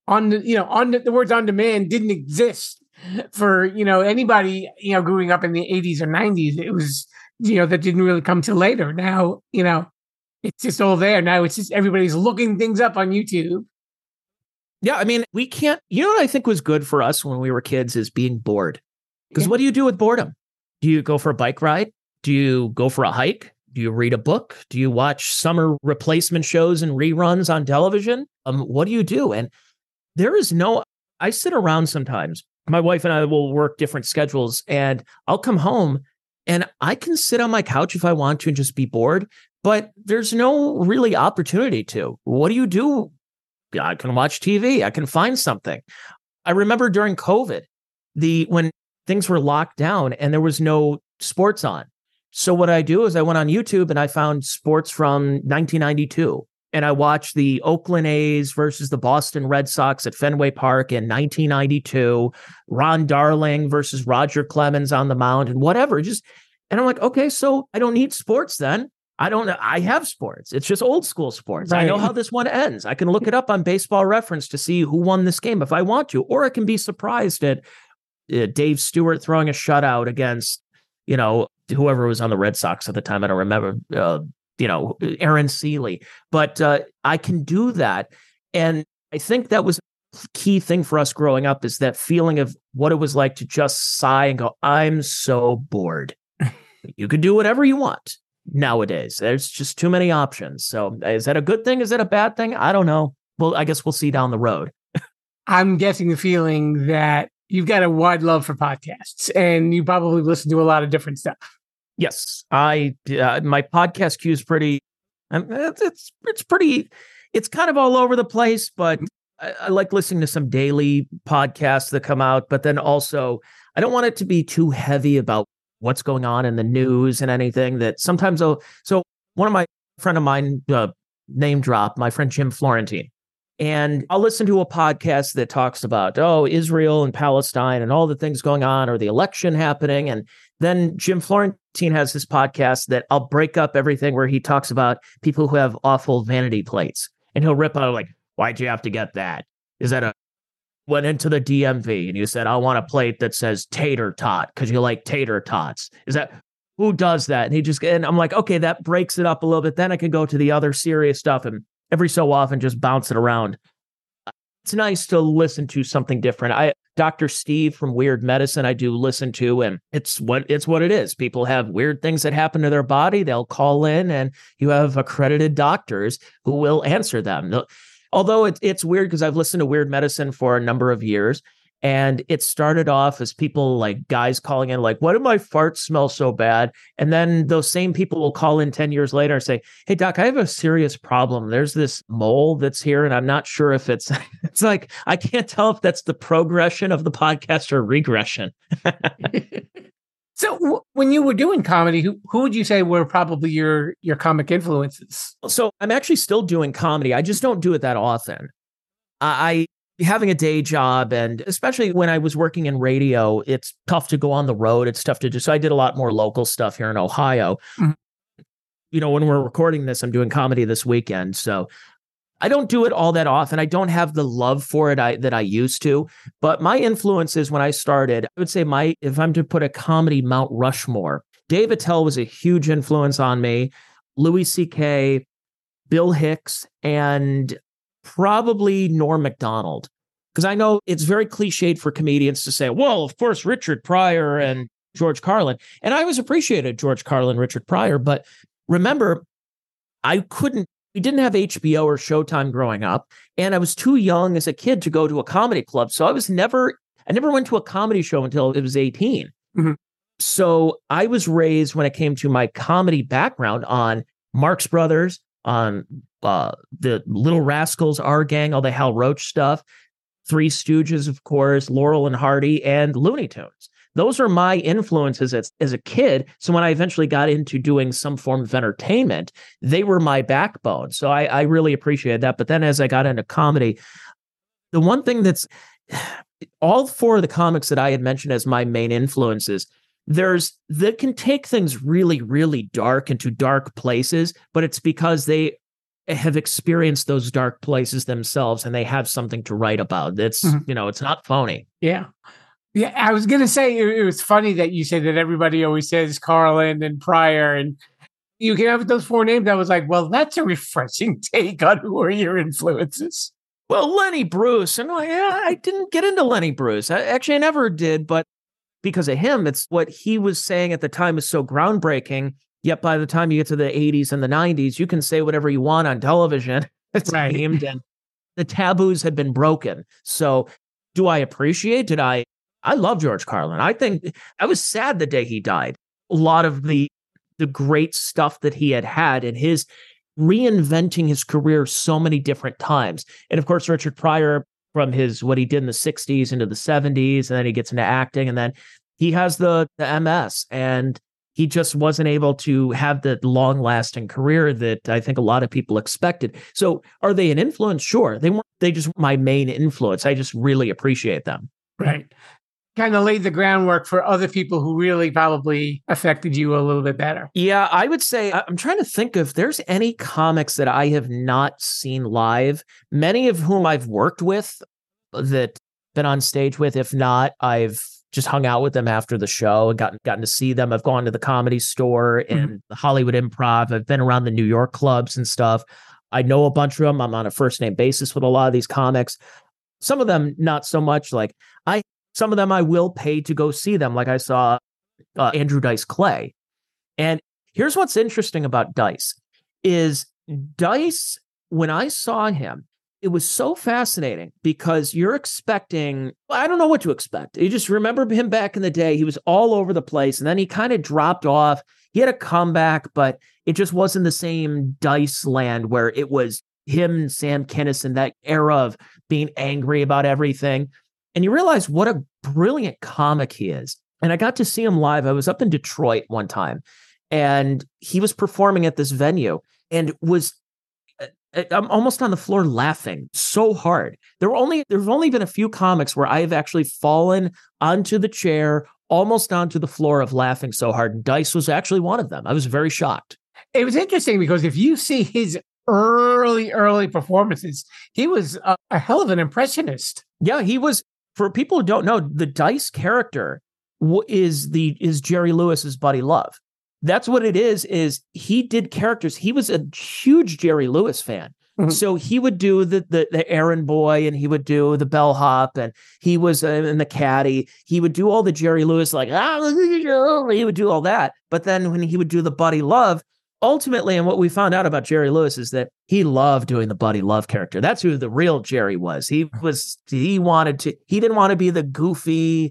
the words on demand didn't exist for, anybody, growing up in the 80s or 90s. It was, that didn't really come till later. Now, it's just all there. Now it's just everybody's looking things up on YouTube. Yeah. I mean, we can't, what I think was good for us when we were kids is being bored. Because what do you do with boredom? Do you go for a bike ride? Do you go for a hike? Do you read a book? Do you watch summer replacement shows and reruns on television? What do you do? And I sit around sometimes. My wife and I will work different schedules, and I'll come home and I can sit on my couch if I want to and just be bored, but there's no really opportunity to. What do you do? I can watch TV. I can find something. I remember during COVID, when things were locked down and there was no sports on. So what I do is I went on YouTube and I found sports from 1992. And I watched the Oakland A's versus the Boston Red Sox at Fenway Park in 1992, Ron Darling versus Roger Clemens on the mound and whatever. And I'm like, okay, so I don't need sports then. I have sports. It's just old school sports. Right. I know how this one ends. I can look it up on Baseball Reference to see who won this game if I want to, or I can be surprised at Dave Stewart throwing a shutout against, whoever was on the Red Sox at the time. I don't remember, Aaron Seeley. But I can do that. And I think that was a key thing for us growing up, is that feeling of what it was like to just sigh and go, I'm so bored. You could do whatever you want nowadays. There's just too many options. So is that a good thing? Is that a bad thing? I don't know. Well, I guess we'll see down the road. I'm getting the feeling that you've got a wide love for podcasts, and you probably listen to a lot of different stuff. Yes, my podcast queue is pretty. It's pretty. It's kind of all over the place, but I like listening to some daily podcasts that come out. But then also, I don't want it to be too heavy about what's going on in the news and anything. That sometimes, so one of my friend of mine, name drop, my friend Jim Florentine. And I'll listen to a podcast that talks about, Israel and Palestine and all the things going on, or the election happening. And then Jim Florentine has this podcast that I'll break up everything, where he talks about people who have awful vanity plates. And he'll rip out like, why'd you have to get that? Is that went into the DMV and you said, I want a plate that says tater tot because you like tater tots. Who does that? And I'm like, okay, that breaks it up a little bit. Then I can go to the other serious stuff and every so often just bounce it around. It's nice to listen to something different. Dr. Steve from Weird Medicine, I do listen to, and it's what it is. People have weird things that happen to their body. They'll call in, and you have accredited doctors who will answer them. Although it's weird because I've listened to Weird Medicine for a number of years, and it started off as people like guys calling in like, why do my farts smell so bad? And then those same people will call in 10 years later and say, hey, doc, I have a serious problem. There's this mole that's here, and I'm not sure if it's like, I can't tell if that's the progression of the podcast or regression. So when you were doing comedy, who would you say were probably your comic influences? So I'm actually still doing comedy. I just don't do it that often. I having a day job, and especially when I was working in radio, it's tough to go on the road. It's tough to do. So I did a lot more local stuff here in Ohio. Mm-hmm. You know, when we're recording this, I'm doing comedy this weekend. So I don't do it all that often. I don't have the love for it that I used to. But my influences when I started, I would say if I'm to put a comedy Mount Rushmore, Dave Attell was a huge influence on me. Louis C.K., Bill Hicks, and probably Norm Macdonald. Because I know it's very cliched for comedians to say, well, of course, Richard Pryor and George Carlin. And I always appreciated George Carlin, Richard Pryor. But remember, we didn't have HBO or Showtime growing up, and I was too young as a kid to go to a comedy club. So I never went to a comedy show until I was 18. Mm-hmm. So I was raised, when it came to my comedy background, on Marx Brothers, on the Little Rascals, Our Gang, all the Hal Roach stuff, Three Stooges, of course, Laurel and Hardy, and Looney Tunes. Those are my influences as a kid. So when I eventually got into doing some form of entertainment, they were my backbone. So I really appreciated that. But then as I got into comedy, the one thing that's all four of the comics that I had mentioned as my main influences, that can take things really, really dark into dark places, but it's because they have experienced those dark places themselves and they have something to write about. It's, it's not phony. Yeah. Yeah, I was going to say, it was funny that you said that everybody always says Carlin and Pryor, and you can have those four names. I was like, well, that's a refreshing take on who are your influences. Well, Lenny Bruce. And I didn't get into Lenny Bruce. I never did, but because of him, it's what he was saying at the time is so groundbreaking. Yet by the time you get to the 80s and the 90s, you can say whatever you want on television. It's right. And the taboos had been broken. So do I appreciate? I love George Carlin. I think I was sad the day he died. A lot of the great stuff that he had and his reinventing his career so many different times. And of course, Richard Pryor, from what he did in the 60s into the 70s, and then he gets into acting, and then he has the MS, and he just wasn't able to have the long-lasting career that I think a lot of people expected. So are they an influence? Sure. They just my main influence. I just really appreciate them. Right. Kind of laid the groundwork for other people who really probably affected you a little bit better. Yeah, I would say, I'm trying to think if there's any comics that I have not seen live, many of whom I've worked with, that been on stage with. If not, I've just hung out with them after the show and gotten to see them. I've gone to the Comedy Store and the Hollywood Improv. I've been around the New York clubs and stuff. I know a bunch of them. I'm on a first name basis with a lot of these comics. Some of them, not so much. Some of them I will pay to go see them. Like I saw Andrew Dice Clay. And here's what's interesting about Dice is Dice, when I saw him, it was so fascinating because you're expecting, I don't know what to expect. You just remember him back in the day. He was all over the place and then he kind of dropped off. He had a comeback, but it just wasn't the same Dice land where it was him and Sam Kinison, that era of being angry about everything. And you realize what a brilliant comic he is. And I got to see him live. I was up in Detroit one time and he was performing at this venue and I'm almost on the floor laughing so hard. There've only been a few comics where I have actually fallen onto the chair, almost onto the floor of laughing so hard. And Dice was actually one of them. I was very shocked. It was interesting because if you see his early performances, he was a hell of an impressionist. Yeah, he was. For people who don't know, the Dice character is Jerry Lewis's Buddy Love. That's what it is he did characters. He was a huge Jerry Lewis fan. Mm-hmm. So he would do the errand boy and he would do the bellhop and he was in the caddy. He would do all the Jerry Lewis he would do all that. But then when he would do the Buddy Love, ultimately, and what we found out about Jerry Lewis is that he loved doing the Buddy Love character. That's who the real Jerry was. He didn't want to be the goofy,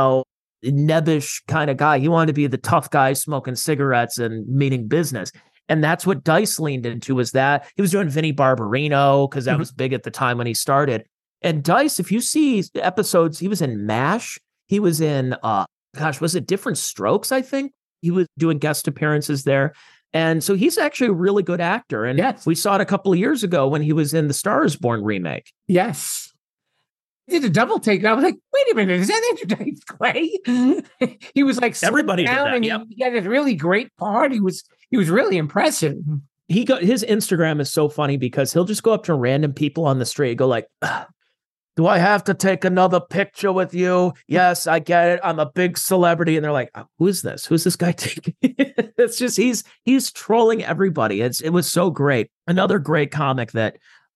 nebbish kind of guy. He wanted to be the tough guy smoking cigarettes and meaning business. And that's what Dice leaned into, was that he was doing Vinnie Barbarino because that was big at the time when he started. And Dice, if you see episodes, he was in MASH. He was in gosh, was it Different Strokes, I think? He was doing guest appearances there. And so he's actually a really good actor. And Yes. we saw it a couple of years ago when he was in the Star is Born remake. Yes. Did a double take. And I was like, wait a minute, is that Andrew Dice Clay? He was like, Everybody did that, and yep. he had this really great part. He was really impressive. His Instagram is so funny because he'll just go up to random people on the street and go like, do I have to take another picture with you? Yes, I get it. I'm a big celebrity. And they're like, who is this? Who's this guy taking? It's just, he's trolling everybody. It was so great. Another great comic that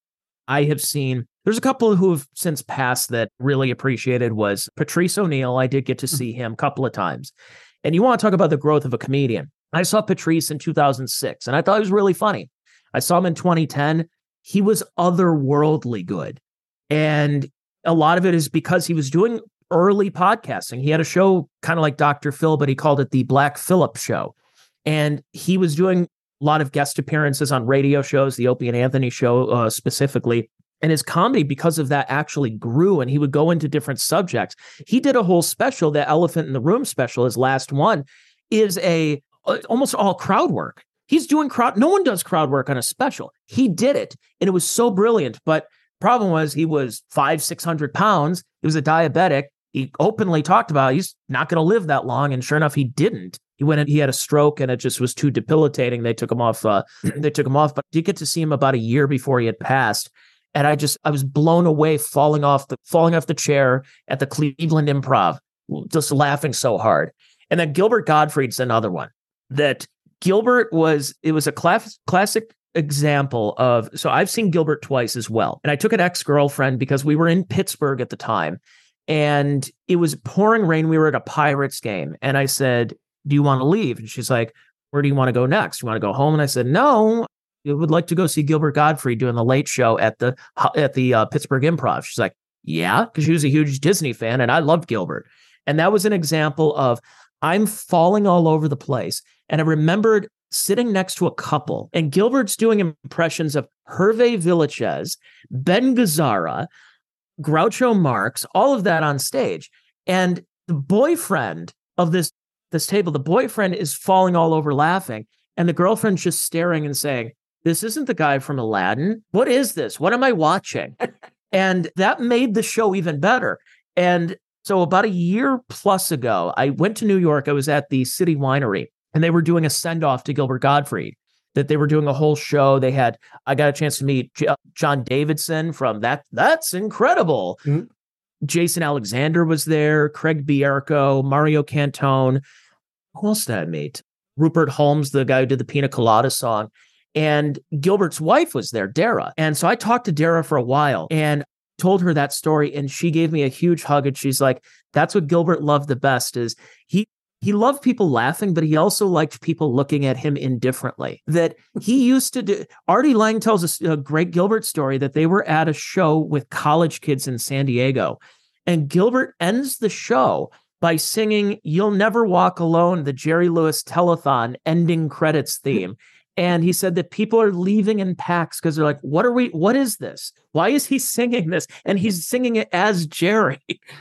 I have seen. There's a couple who have since passed that really appreciated was Patrice O'Neal. I did get to see him a couple of times. And you want to talk about the growth of a comedian. I saw Patrice in 2006 and I thought he was really funny. I saw him in 2010. He was otherworldly good. And a lot of it is because he was doing early podcasting. He had a show kind of like Dr. Phil, but he called it the Black Phillip Show. And he was doing a lot of guest appearances on radio shows, the Opie and Anthony show specifically. And his comedy, because of that, actually grew, and he would go into different subjects. He did a whole special, the Elephant in the Room special, his last one, is almost all crowd work. He's doing no one does crowd work on a special. He did it, and it was so brilliant. But problem was he was 500-600 pounds. He was a diabetic. He openly talked about he's not going to live that long, and sure enough, he didn't. He had a stroke, and it just was too debilitating. They took him off. But I did get to see him about a year before he had passed. And I was blown away, falling off the chair at the Cleveland Improv, just laughing so hard. And then Gilbert Gottfried's another one that Gilbert it was a classic example of, so I've seen Gilbert twice as well. And I took an ex-girlfriend because we were in Pittsburgh at the time and it was pouring rain. We were at a Pirates game. And I said, do you want to leave? And she's like, where do you want to go next? You want to go home? And I said, no. I would like to go see Gilbert Gottfried doing the Late Show at the Pittsburgh Improv. She's like, yeah, because she was a huge Disney fan and I loved Gilbert. And that was an example of I'm falling all over the place. And I remembered sitting next to a couple and Gilbert's doing impressions of Hervé Villachez, Ben Gazzara, Groucho Marx, all of that on stage. And the boyfriend of this table, the boyfriend is falling all over laughing. And the girlfriend's just staring and saying, this isn't the guy from Aladdin. What is this? What am I watching? And that made the show even better. And so about a year plus ago, I went to New York. I was at the City Winery and they were doing a send-off to Gilbert Gottfried, that they were doing a whole show. I got a chance to meet John Davidson from That's Incredible. Mm-hmm. Jason Alexander was there, Craig Bierko, Mario Cantone. Who else did I meet? Rupert Holmes, the guy who did the Pina Colada song. And Gilbert's wife was there, Dara. And so I talked to Dara for a while and told her that story. And she gave me a huge hug. And she's like, that's what Gilbert loved the best is he loved people laughing, but he also liked people looking at him indifferently. That he used to do. Artie Lang tells a great Gilbert story that they were at a show with college kids in San Diego. And Gilbert ends the show by singing You'll Never Walk Alone, the Jerry Lewis Telethon ending credits theme. And he said that people are leaving in packs because they're like, what is this? Why is he singing this? And he's singing it as Jerry.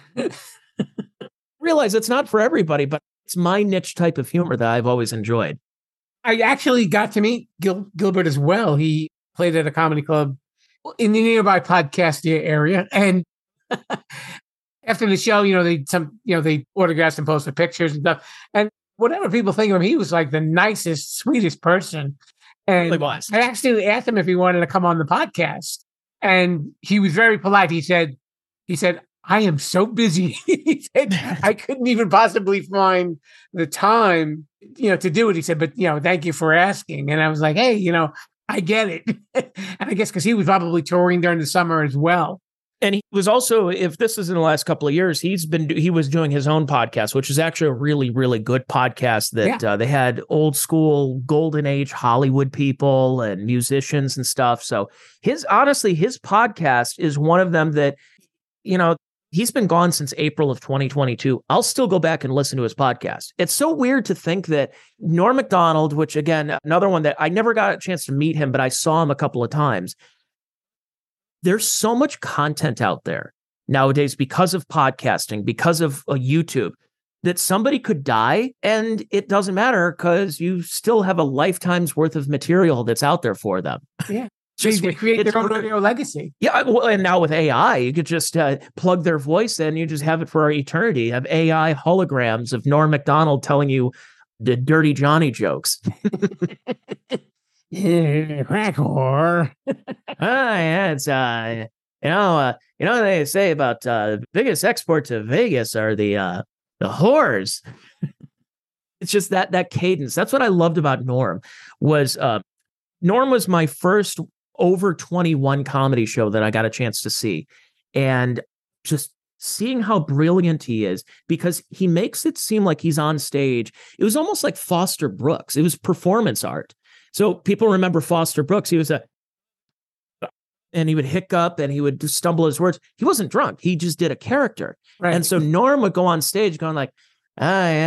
Realize it's not for everybody, but it's my niche type of humor that I've always enjoyed. I actually got to meet Gilbert as well. He played at a comedy club in the nearby Podcastia area. And after the show, they autographed and posted pictures and stuff. And whatever people think of him, he was like the nicest, sweetest person. And really was. I actually asked him if he wanted to come on the podcast. And he was very polite. He said, I am so busy. He said, I couldn't even possibly find the time, to do it. He said, but, thank you for asking. And I was like, hey, I get it. And I guess because he was probably touring during the summer as well. And he was also, if this is in the last couple of years, he was doing his own podcast, which is actually a really, really good podcast that they had old school golden age Hollywood people and musicians and stuff. So his podcast is one of them that, he's been gone since April of 2022. I'll still go back and listen to his podcast. It's so weird to think that Norm Macdonald, which again, another one that I never got a chance to meet him, but I saw him a couple of times. There's so much content out there nowadays because of podcasting, because of YouTube. that somebody could die and it doesn't matter because you still have a lifetime's worth of material that's out there for them. Yeah. They create their own audio legacy. Yeah. Well, and now with AI, you could just plug their voice in. You just have it for eternity. You have AI holograms of Norm Macdonald telling you the Dirty Johnny jokes. Crack whore. Yeah, it's they say about the biggest export to Vegas are the whores. It's just that cadence. That's what I loved about Norm. Norm was my first over 21 comedy show that I got a chance to see, and just seeing how brilliant he is, because he makes it seem like he's on stage. It was almost like Foster Brooks. It was performance art. So people remember Foster Brooks. He was and he would hiccup and he would stumble his words. He wasn't drunk. He just did a character. Right. And so Norm would go on stage going like, you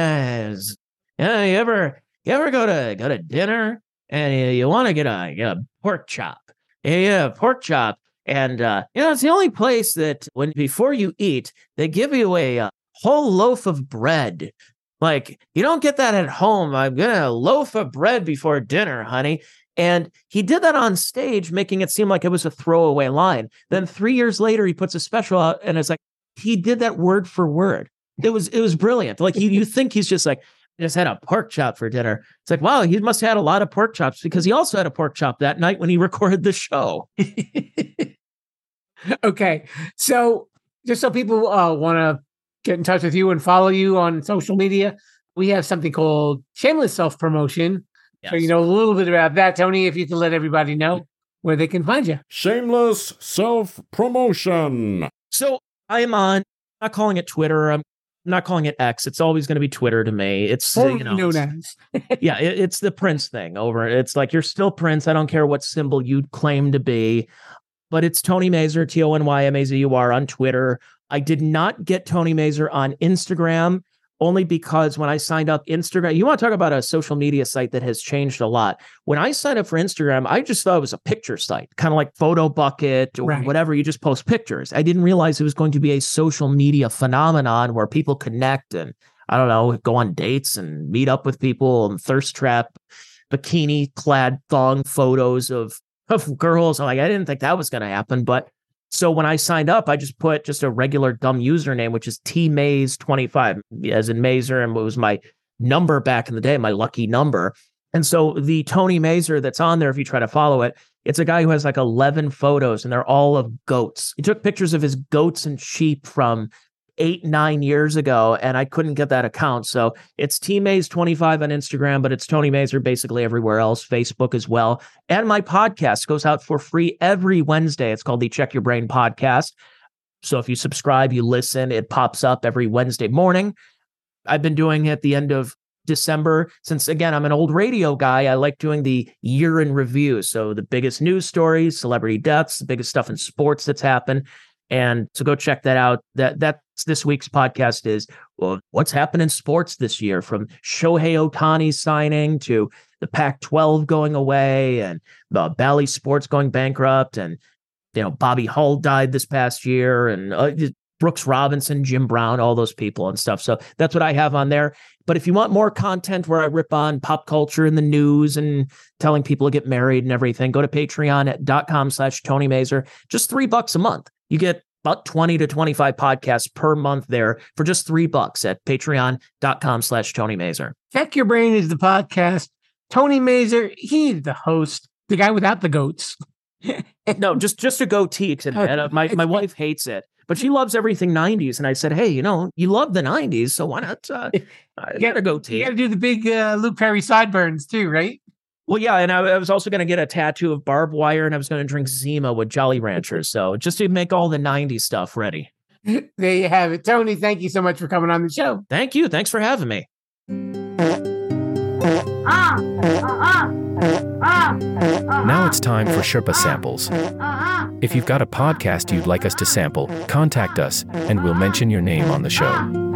ever go to dinner and you want to get a pork chop? Yeah, pork chop. And, it's the only place that before you eat, they give you a whole loaf of bread. Like, you don't get that at home. I'm going to loaf of bread before dinner, honey. And he did that on stage, making it seem like it was a throwaway line. Then 3 years later, he puts a special out and it's like, he did that word for word. It was brilliant. Like you think he's just like, just had a pork chop for dinner. It's like, wow, he must have had a lot of pork chops because he also had a pork chop that night when he recorded the show. Okay. So just so people want to get in touch with you and follow you on social media, we have something called shameless self-promotion. Yes. So you know a little bit about that, Tony, if you can let everybody know where they can find you. Shameless self-promotion. So I'm not calling it Twitter. I'm not calling it X. It's always going to be Twitter to me. It's known as. Yeah, it's the Prince thing over. It's like, you're still Prince. I don't care what symbol you claim to be, but it's Tony Mazur, TonyMazur on Twitter. I did not get Tony Mazur on Instagram, only because when I signed up Instagram, you want to talk about a social media site that has changed a lot. When I signed up for Instagram, I just thought it was a picture site, kind of like PhotoBucket or whatever. You just post pictures. I didn't realize it was going to be a social media phenomenon where people connect and, I don't know, go on dates and meet up with people and thirst trap bikini clad thong photos of girls. I'm like, I didn't think that was going to happen. But so when I signed up, I just put just a regular dumb username, which is TMaze25, as in Mazur, and it was my number back in the day, my lucky number. And so the Tony Mazur that's on there, if you try to follow it, it's a guy who has like 11 photos, and they're all of goats. He took pictures of his goats and sheep from 8-9 years ago, and I couldn't get that account. So it's TMaze25 on Instagram, but it's Tony Mazur basically everywhere else, Facebook as well. And my podcast goes out for free every Wednesday. It's called the Check Your Brain Podcast. So if you subscribe, you listen, it pops up every Wednesday morning. I've been doing it at the end of December, since again, I'm an old radio guy. I like doing the year in review. So the biggest news stories, celebrity deaths, the biggest stuff in sports that's happened. And so go check that out. That's this week's podcast is, well, what's happened in sports this year, from Shohei Ohtani's signing to the Pac-12 going away and the Bally Sports going bankrupt. And, Bobby Hull died this past year, and Brooks Robinson, Jim Brown, all those people and stuff. So that's what I have on there. But if you want more content where I rip on pop culture and the news and telling people to get married and everything, go to patreon.com/Tony Mazur. Just $3 a month. You get about 20 to 25 podcasts per month there for just $3 at patreon.com/Tony Mazur. Check Your Brain is the podcast. Tony Mazur, he's the host, the guy without the goats. No, just a goatee. And my wife hates it, but she loves everything 90s. And I said, hey, you love the 90s, so why not get a goatee? You got to do the big Luke Perry sideburns too, right? Well, yeah, and I was also going to get a tattoo of barbed wire, and I was going to drink Zima with Jolly Ranchers. So just to make all the 90s stuff ready. There you have it. Tony, thank you so much for coming on the show. Thank you. Thanks for having me. Now it's time for Sherpa Samples. If you've got a podcast you'd like us to sample, contact us, and we'll mention your name on the show.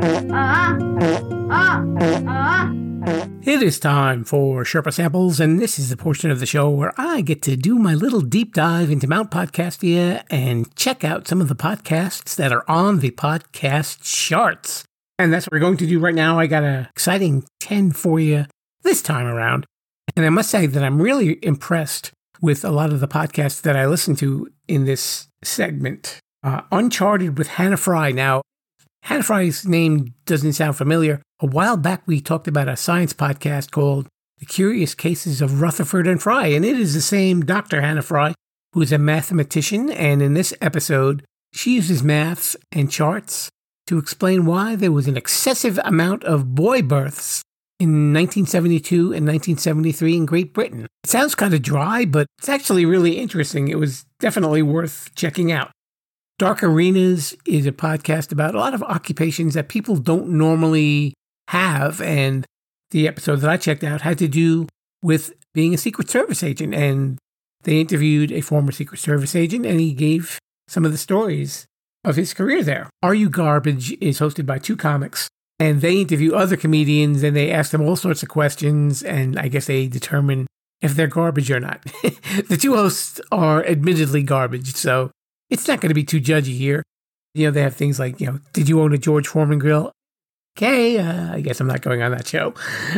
It is time for Sherpa Samples, and this is the portion of the show where I get to do my little deep dive into Mount Podcastia and check out some of the podcasts that are on the podcast charts. And that's what we're going to do right now. I got an exciting 10 for you this time around. And I must say that I'm really impressed with a lot of the podcasts that I listen to in this segment. Uncharted with Hannah Fry. Now, Hannah Fry's name doesn't sound familiar. A while back, we talked about a science podcast called The Curious Cases of Rutherford and Fry, and it is the same Dr. Hannah Fry, who is a mathematician, and in this episode, she uses maths and charts to explain why there was an excessive amount of boy births in 1972 and 1973 in Great Britain. It sounds kind of dry, but it's actually really interesting. It was definitely worth checking out. Dark Arenas is a podcast about a lot of occupations that people don't normally have, and the episode that I checked out had to do with being a Secret Service agent, and they interviewed a former Secret Service agent, and he gave some of the stories of his career there. Are You Garbage is hosted by two comics, and they interview other comedians, and they ask them all sorts of questions, and I guess they determine if they're garbage or not. The two hosts are admittedly garbage, so it's not going to be too judgy here. You know, they have things like, did you own a George Foreman grill? Okay, I guess I'm not going on that show.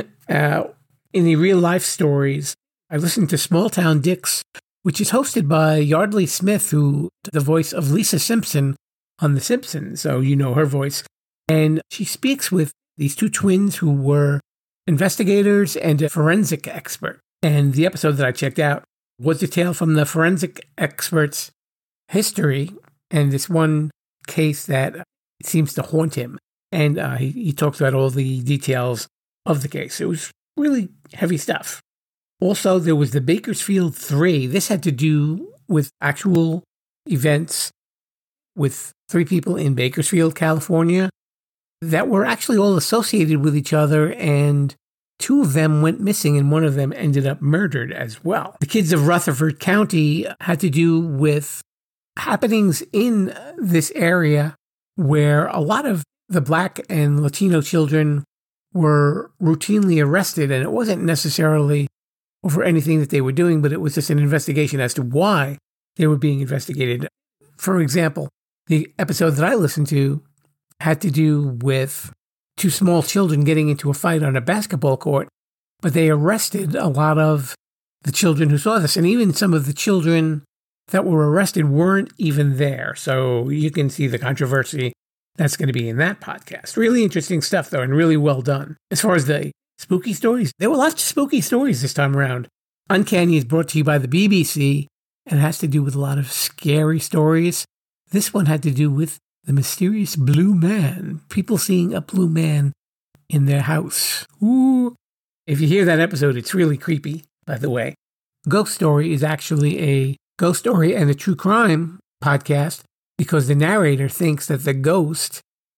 In the real life stories, I listened to Small Town Dicks, which is hosted by Yardley Smith, who the voice of Lisa Simpson on The Simpsons, so you know her voice. And she speaks with these two twins who were investigators and a forensic expert. And the episode that I checked out was a tale from the forensic expert's history and this one case that seems to haunt him. And he talks about all the details of the case. It was really heavy stuff. Also, there was the Bakersfield 3. This had to do with actual events with 3 people in Bakersfield, California, that were actually all associated with each other, and 2 of them went missing, and 1 of them ended up murdered as well. The Kids of Rutherford County had to do with happenings in this area where a lot of the Black and Latino children were routinely arrested, and it wasn't necessarily over anything that they were doing, but it was just an investigation as to why they were being investigated. For example, the episode that I listened to had to do with 2 small children getting into a fight on a basketball court, but they arrested a lot of the children who saw this, and even some of the children that were arrested weren't even there. So you can see the controversy that's going to be in that podcast. Really interesting stuff, though, and really well done. As far as the spooky stories, there were lots of spooky stories this time around. Uncanny is brought to you by the BBC, and it has to do with a lot of scary stories. This one had to do with the mysterious blue man, people seeing a blue man in their house. Ooh. If you hear that episode, it's really creepy, by the way. Ghost Story is actually a ghost story and a true crime podcast because the narrator thinks that the ghost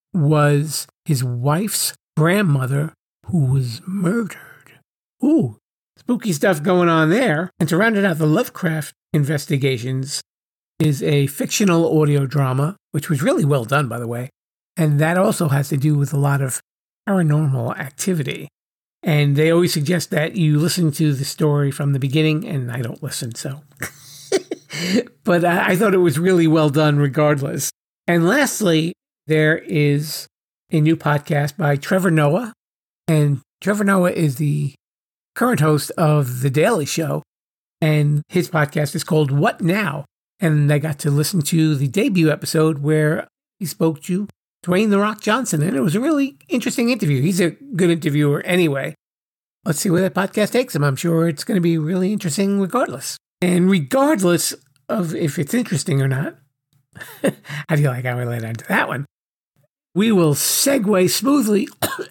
was his wife's grandmother who was murdered. Ooh, spooky stuff going on there. And to round it out, the Lovecraft Investigations is a fictional audio drama, which was really well done, by the way. And that also has to do with a lot of paranormal activity. And they always suggest that you listen to the story from the beginning, and I don't listen, so. But I thought it was really well done regardless. And lastly, there is a new podcast by Trevor Noah. And Trevor Noah is the current host of The Daily Show. And his podcast is called What Now? And I got to listen to the debut episode where he spoke to Dwayne The Rock Johnson. And it was a really interesting interview. He's a good interviewer anyway. Let's see where that podcast takes him. I'm sure it's going to be really interesting regardless. And regardless of if it's interesting or not, how do you like how I led onto that one? We will segue smoothly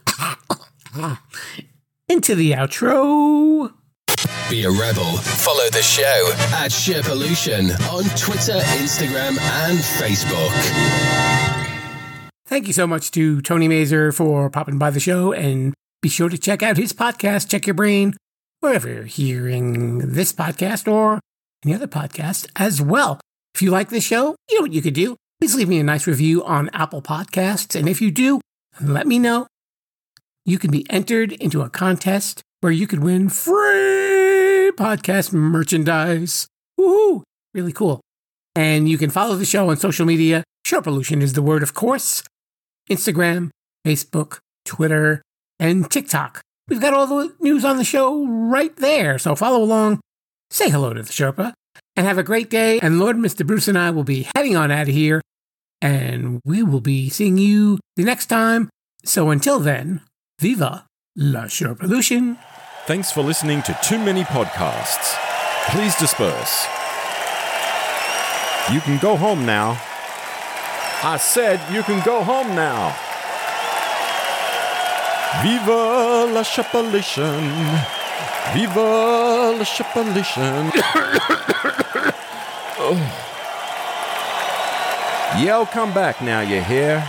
into the outro. Be a rebel. Follow the show at Sherpolution on Twitter, Instagram, and Facebook. Thank you so much to Tony Mazer for popping by the show, and be sure to check out his podcast, Check Your Brain, wherever you're hearing this podcast or any other podcast as well. If you like this show, you know what you could do. Please leave me a nice review on Apple Podcasts, and if you do, let me know. You can be entered into a contest where you could win free podcast merchandise. Woohoo! Really cool. And you can follow the show on social media. Sherpolution is the word, of course. Instagram, Facebook, Twitter, and TikTok. We've got all the news on the show right there, so follow along, say hello to the Sherpa, and have a great day. And Lord Mr. Bruce and I will be heading on out of here, and we will be seeing you the next time. So until then, viva la Sherpolution. Thanks for listening to Too Many Podcasts. Please disperse. You can go home now. I said you can go home now. Viva la Sherpolution. Viva la Sherpolution. Oh. Yo, come back now, you hear?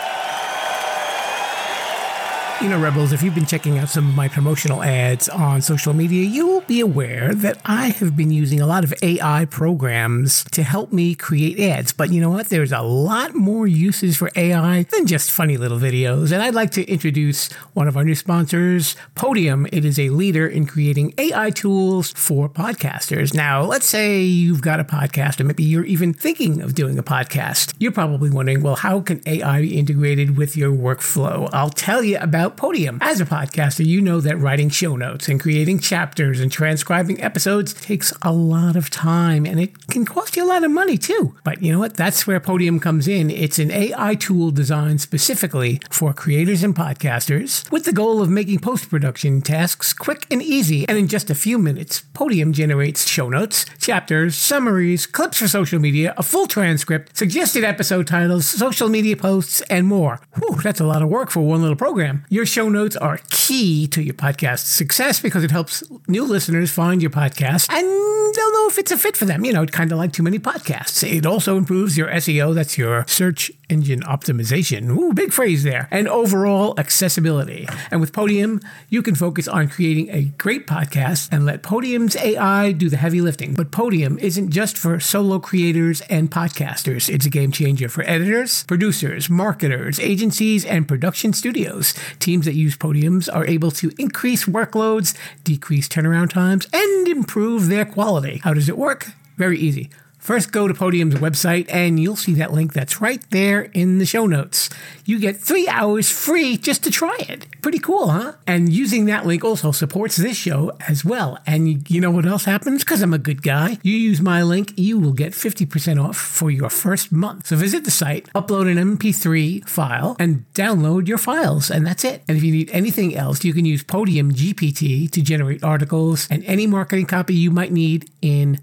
You know, Rebels, if you've been checking out some of my promotional ads on social media, you will be aware that I have been using a lot of AI programs to help me create ads. But you know what? There's a lot more uses for AI than just funny little videos. And I'd like to introduce one of our new sponsors, Podium. It is a leader in creating AI tools for podcasters. Now, let's say you've got a podcast, or maybe you're even thinking of doing a podcast. You're probably wondering, well, how can AI be integrated with your workflow? I'll tell you about Podium. As a podcaster, you know that writing show notes and creating chapters and transcribing episodes takes a lot of time, and it can cost you a lot of money too. But you know what? That's where Podium comes in. It's an AI tool designed specifically for creators and podcasters with the goal of making post-production tasks quick and easy. And in just a few minutes, Podium generates show notes, chapters, summaries, clips for social media, a full transcript, suggested episode titles, social media posts, and more. Whew, that's a lot of work for one little program. Your show notes are key to your podcast's success because it helps new listeners find your podcast and they'll know if it's a fit for them. You know, kind of like Too Many Podcasts. It also improves your SEO, that's your search engine optimization. Ooh, big phrase there. And overall accessibility. And with Podium, you can focus on creating a great podcast and let Podium's AI do the heavy lifting. But Podium isn't just for solo creators and podcasters. It's a game changer for editors, producers, marketers, agencies, and production studios. Teams that use Podiums are able to increase workloads, decrease turnaround times, and improve their quality. How does it work? Very easy. First, go to Podium's website, and you'll see that link that's right there in the show notes. You get 3 hours free just to try it. Pretty cool, huh? And using that link also supports this show as well. And you know what else happens? Because I'm a good guy. You use my link, you will get 50% off for your first month. So visit the site, upload an MP3 file, and download your files, and that's it. And if you need anything else, you can use Podium GPT to generate articles and any marketing copy you might need in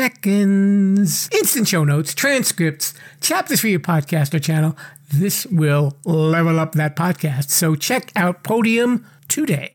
seconds. Instant show notes, transcripts, chapters for your podcast or channel. This will level up that podcast. So check out Podium today.